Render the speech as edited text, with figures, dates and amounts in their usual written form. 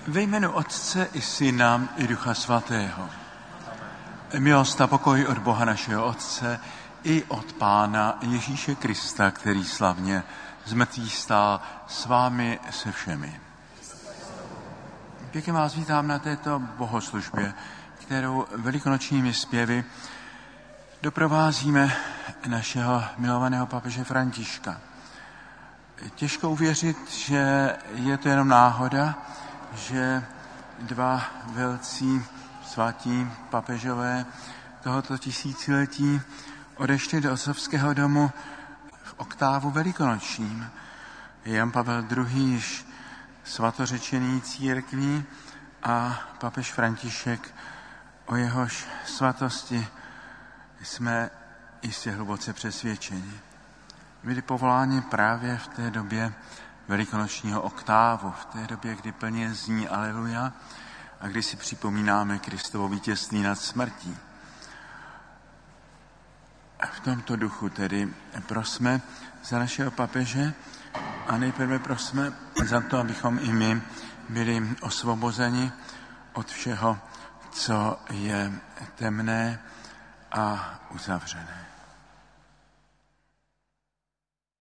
Ve jménu Otce i Syna i Ducha Svatého. Milost a pokoj od Boha našeho Otce i od Pána Ježíše Krista, který slavně z mrtvých stál, s vámi se všemi. Pěkně vás vítám na této bohoslužbě, kterou velikonočními zpěvy doprovázíme našeho milovaného papeže Františka. Těžko uvěřit, že je to jenom náhoda, že dva velcí svatí papežové tohoto tisíciletí odešli do otcovského domu v oktávu velikonočním. Jan Pavel II. Již svatořečený církví a papež František, o jehož svatosti jsme jistě hluboce přesvědčeni. Byli povoláni právě v té době velikonočního oktávu, v té době, kdy plně zní Aleluja a kdy si připomínáme Kristovo vítězství nad smrtí. V tomto duchu tedy prosme za našeho papeže a nejprve prosme za to, abychom i my byli osvobozeni od všeho, co je temné a uzavřené.